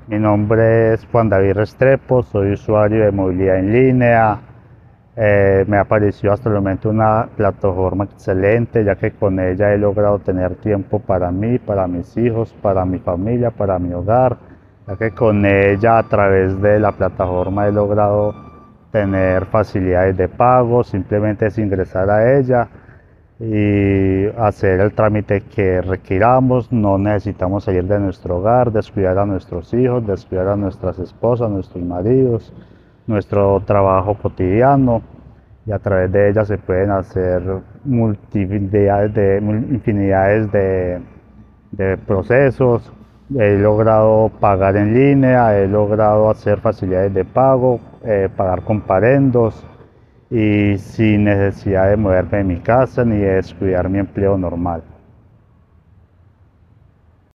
Mi nombre es Juan David Restrepo, soy usuario de movilidad en línea. Me apareció hasta el momento una plataforma excelente, ya que con ella he logrado tener tiempo para mí, para mis hijos, para mi familia, para mi hogar, ya que con ella a través de la plataforma he logrado tener facilidades de pago, simplemente es ingresar a ella y hacer el trámite que requiramos. No necesitamos salir de nuestro hogar, descuidar a nuestros hijos, descuidar a nuestras esposas, nuestros maridos, nuestro trabajo cotidiano, y a través de ella se pueden hacer infinidades de procesos. He logrado pagar en línea, he logrado hacer facilidades de pago, pagar comparendos y sin necesidad de moverme de mi casa ni de descuidar mi empleo normal.